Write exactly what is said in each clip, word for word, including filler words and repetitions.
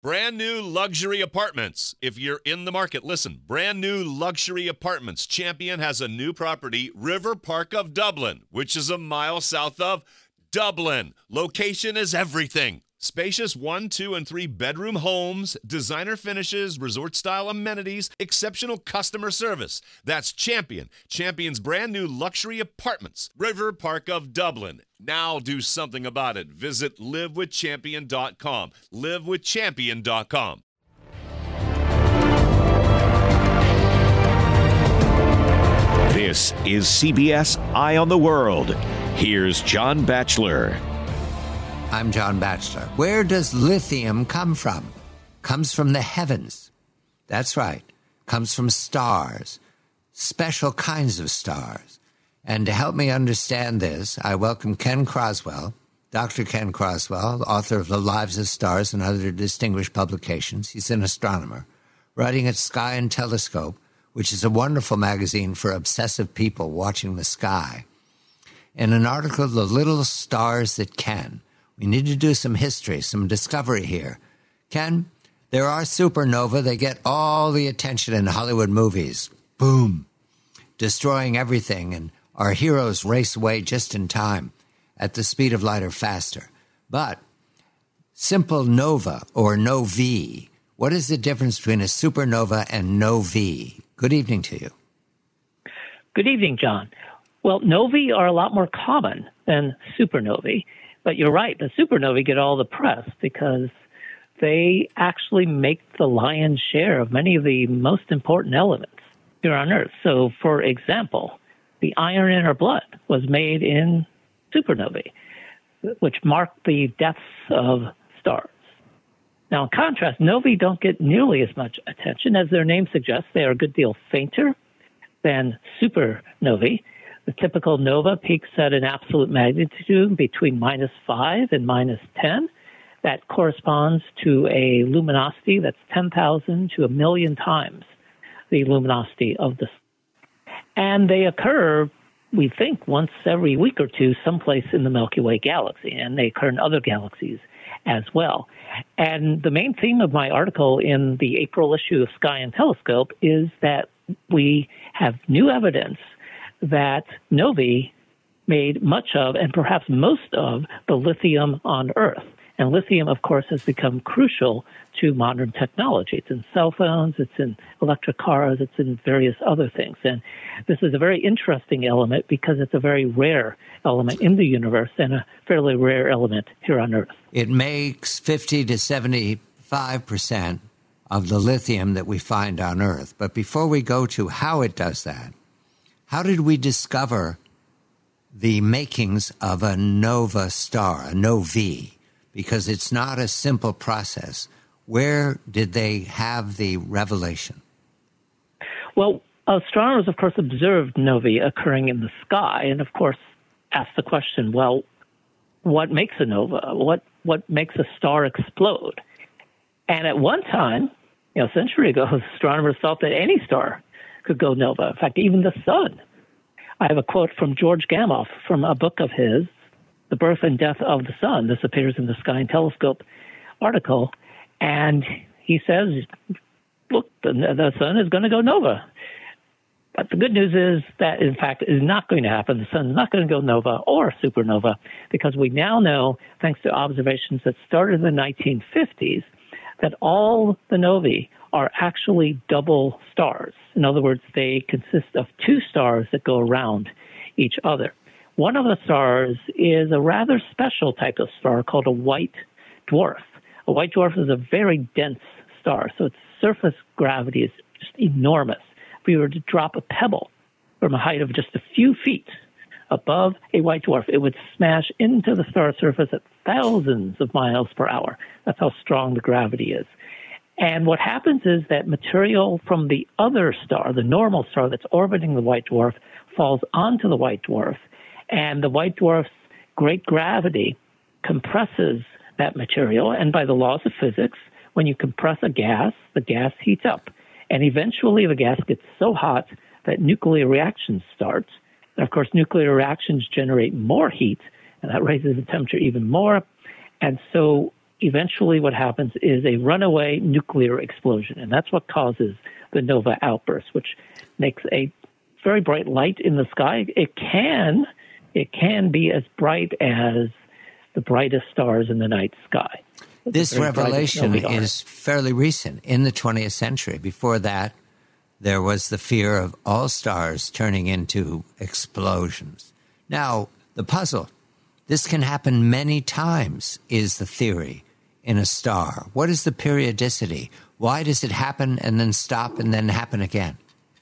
Brand new luxury apartments. If you're in the market, listen. Brand new luxury apartments. Champion has a new property, River Park of Dublin, which is a mile south of Dublin. Location is everything. Spacious one, two, and three bedroom homes, designer finishes, resort-style amenities, exceptional customer service. That's Champion. Champion's brand new luxury apartments. River Park of Dublin. Now do something about it. Visit live with champion dot com. live with champion dot com. This is C B S Eye on the World. Here's John Batchelor. I'm John Batchelor. Where does lithium come from? Comes from the heavens. That's right. Comes from stars. Special kinds of stars. And to help me understand this, I welcome Ken Croswell, Doctor Ken Croswell, author of The Lives of Stars and other distinguished publications. He's an astronomer, writing at Sky and Telescope, which is a wonderful magazine for obsessive people watching the sky. In an article, The Little Stars That Can. We need to do some history, some discovery here. Ken, there are supernovae. They get all the attention in Hollywood movies. Boom. Destroying everything, and our heroes race away just in time, at the speed of light or faster. But simple nova or novae, what is the difference between a supernova and novae? Good evening to you. Good evening, John. Well, novae are a lot more common than supernovae. But you're right, the supernovae get all the press because they actually make the lion's share of many of the most important elements here on Earth. So, for example, the iron in our blood was made in supernovae, which marked the deaths of stars. Now, in contrast, novae don't get nearly as much attention. As their name suggests, they are a good deal fainter than supernovae. The typical nova peaks at an absolute magnitude between minus five and minus ten. That corresponds to a luminosity that's ten thousand to a million times the luminosity of the sun. And they occur, we think, once every week or two someplace in the Milky Way galaxy, and they occur in other galaxies as well. And the main theme of my article in the April issue of Sky and Telescope is that we have new evidence that novae made much of, and perhaps most of, the lithium on Earth. And lithium, of course, has become crucial to modern technology. It's in cell phones, it's in electric cars, it's in various other things. And this is a very interesting element because it's a very rare element in the universe and a fairly rare element here on Earth. It makes fifty to seventy-five percent of the lithium that we find on Earth. But before we go to how it does that, how did we discover the makings of a nova star, a novae? Because it's not a simple process. Where did they have the revelation? Well, astronomers, of course, observed novae occurring in the sky and, of course, asked the question, well, what makes a nova? What, what makes a star explode? And at one time, you know, a century ago, astronomers thought that any star could go nova. In fact, even the sun. I have a quote from George Gamow from a book of his, The Birth and Death of the Sun. This appears in the Sky and Telescope article. And he says, look, the, the sun is going to go nova. But the good news is that, in fact, is not going to happen. The sun is not going to go nova or supernova because we now know, thanks to observations that started in the nineteen fifties, that all the novae are actually double stars. In other words, they consist of two stars that go around each other. One of the stars is a rather special type of star called a white dwarf. A white dwarf is a very dense star, so its surface gravity is just enormous. If we were to drop a pebble from a height of just a few feet above a white dwarf, it would smash into the star surface at thousands of miles per hour. That's how strong the gravity is. And what happens is that material from the other star, the normal star that's orbiting the white dwarf, falls onto the white dwarf, and the white dwarf's great gravity compresses that material. And by the laws of physics, when you compress a gas, the gas heats up. And eventually the gas gets so hot that nuclear reactions start. And of course, nuclear reactions generate more heat, and that raises the temperature even more. And so eventually what happens is a runaway nuclear explosion, and that's what causes the nova outburst, which makes a very bright light in the sky. It can, it can be as bright as the brightest stars in the night sky. This revelation is fairly recent, in the twentieth century. Before that, there was the fear of all stars turning into explosions. Now, the puzzle, this can happen many times, is the theory in a star. What is the periodicity? Why does it happen and then stop and then happen again?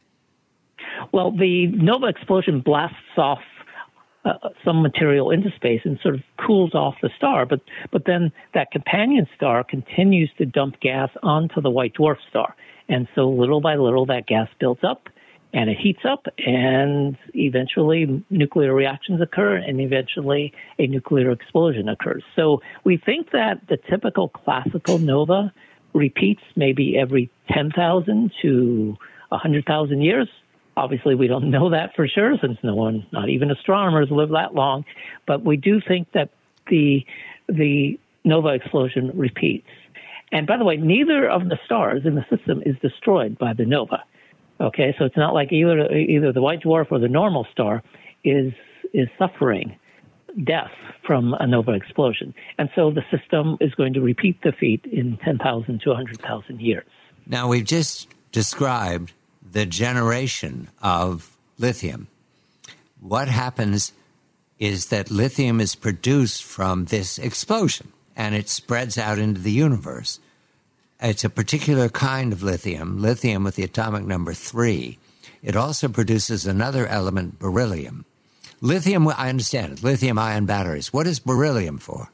Well, the nova explosion blasts off uh, some material into space and sort of cools off the star, but but then that companion star continues to dump gas onto the white dwarf star. And so little by little, that gas builds up, and it heats up, and eventually nuclear reactions occur, and eventually a nuclear explosion occurs. So we think that the typical classical nova repeats maybe every ten thousand to one hundred thousand years. Obviously, we don't know that for sure, since no one, not even astronomers, live that long. But we do think that the the nova explosion repeats. And by the way, neither of the stars in the system is destroyed by the nova. Okay, so it's not like either either the white dwarf or the normal star is is suffering death from a nova explosion. And so the system is going to repeat the feat in ten thousand to one hundred thousand years. Now, we've just described the generation of lithium. What happens is that lithium is produced from this explosion, and it spreads out into the universe. It's a particular kind of lithium, lithium with the atomic number three. It also produces another element, beryllium. Lithium, I understand it, lithium-ion batteries. What is beryllium for?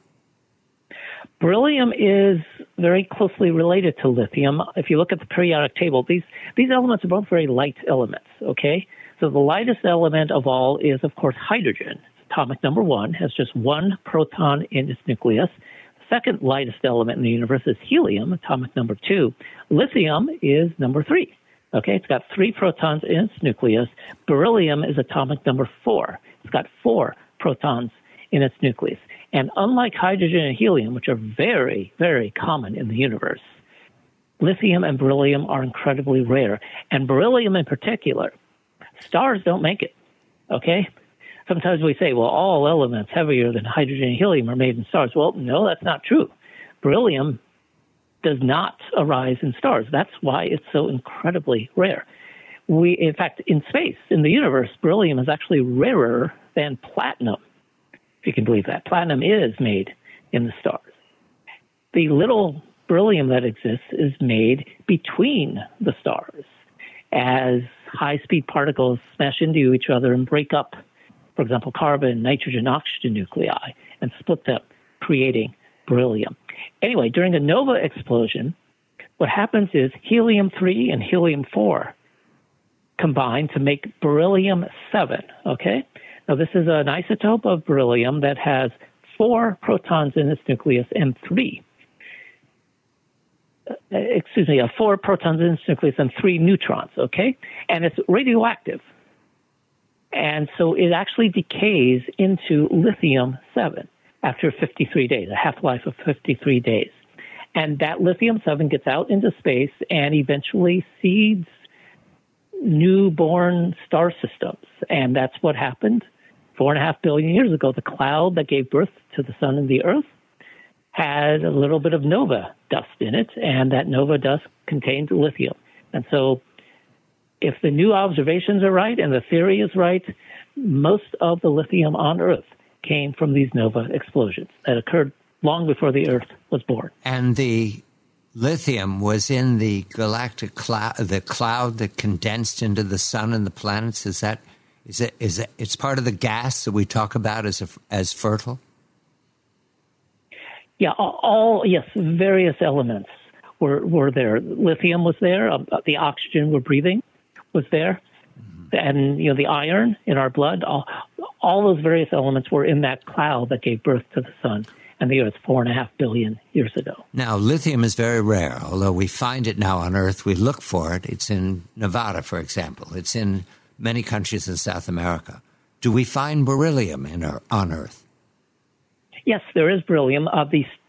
Beryllium is very closely related to lithium. If you look at the periodic table, these, these elements are both very light elements, okay? So the lightest element of all is, of course, hydrogen. Atomic number one has just one proton in its nucleus. The second lightest element in the universe is helium, atomic number two. Lithium is number three, okay? It's got three protons in its nucleus. Beryllium is atomic number four. It's got four protons in its nucleus. And unlike hydrogen and helium, which are very, very common in the universe, lithium and beryllium are incredibly rare. And beryllium in particular, stars don't make it, okay? Sometimes we say, well, all elements heavier than hydrogen and helium are made in stars. Well, no, that's not true. Beryllium does not arise in stars. That's why it's so incredibly rare. We, in fact, in space, in the universe, beryllium is actually rarer than platinum, if you can believe that. Platinum is made in the stars. The little beryllium that exists is made between the stars as high-speed particles smash into each other and break up, for example, carbon, nitrogen, oxygen nuclei, and split them, creating beryllium. Anyway, during a nova explosion, what happens is helium three and helium four combine to make beryllium seven, okay? Now, this is an isotope of beryllium that has four protons in its nucleus and three, uh, excuse me, uh, four protons in its nucleus and three neutrons, okay? And it's radioactive. And so it actually decays into lithium seven after fifty-three days, a half-life of fifty-three days. And that lithium seven gets out into space and eventually seeds newborn star systems. And that's what happened four and a half billion years ago. The cloud that gave birth to the sun and the earth had a little bit of nova dust in it, and that nova dust contained lithium. And so if the new observations are right and the theory is right, most of the lithium on Earth came from these nova explosions that occurred long before the Earth was born. And the lithium was in the galactic cloud, the cloud that condensed into the sun and the planets. Is that, is it, is it, it's part of the gas that we talk about as a, as fertile? Yeah, all, yes, various elements were, were there. Lithium was there. Uh, the oxygen we're breathing was there. Mm-hmm. And, you know, the iron in our blood, all, all those various elements were in that cloud that gave birth to the sun and the Earth four and a half billion years ago. Now, lithium is very rare. Although we find it now on Earth, we look for it. It's in Nevada, for example. It's in many countries in South America. Do we find beryllium in our, on Earth? Yes, there is beryllium. Uh, the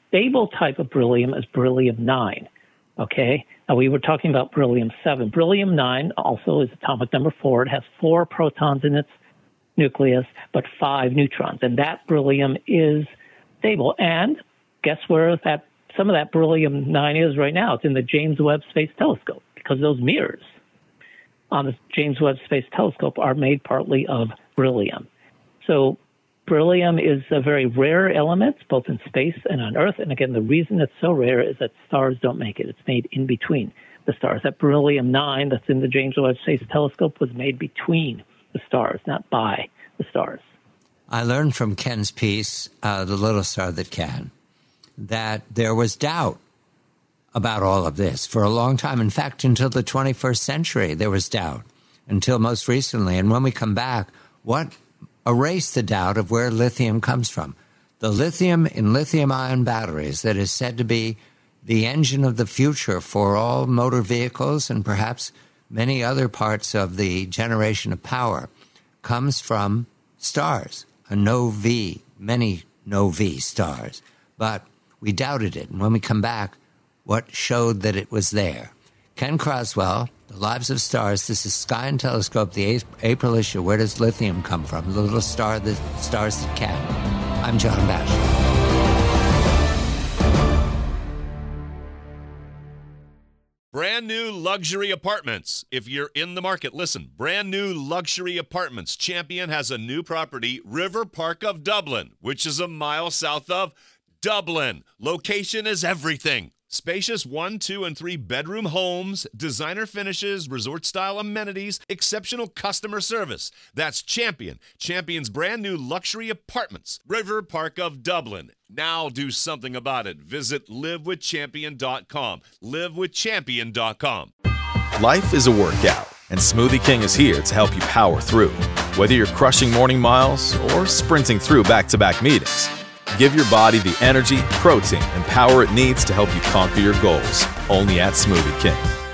stable type of beryllium is beryllium nine. Okay. Now we were talking about beryllium seven. Beryllium nine also is atomic number four. It has four protons in its nucleus, but five neutrons. And that beryllium is stable. And guess where that some of that beryllium nine is right now? It's in the James Webb Space Telescope, because those mirrors on the James Webb Space Telescope are made partly of beryllium. So beryllium is a very rare element, both in space and on Earth. And again, the reason it's so rare is that stars don't make it. It's made in between the stars. That beryllium nine that's in the James Webb Space Telescope was made between the stars, not by the stars. I learned from Ken's piece, uh, The Little Star That Can, that there was doubt about all of this for a long time. In fact, until the twenty-first century, there was doubt, until most recently. And when we come back, what erased the doubt of where lithium comes from? The lithium in lithium-ion batteries that is said to be the engine of the future for all motor vehicles and perhaps many other parts of the generation of power comes from stars, a novae, many novae stars. But we doubted it. And when we come back, what showed that it was there? Ken Croswell, The Lives of Stars. This is Sky and Telescope, the April issue. Where does lithium come from? The little star, the stars that can. I'm John Batchelor. Brand new luxury apartments. If you're in the market, listen. Brand new luxury apartments. Champion has a new property, River Park of Dublin, which is a mile south of Dublin. Location is everything. Spacious one, two, and three bedroom homes, designer finishes, resort-style amenities, exceptional customer service. That's Champion. Champion's brand new luxury apartments, River Park of Dublin. Now do something about it. Visit live with champion dot com. live with champion dot com. Life is a workout, and Smoothie King is here to help you power through. Whether you're crushing morning miles or sprinting through back-to-back meetings, give your body the energy, protein, and power it needs to help you conquer your goals. Only at Smoothie King.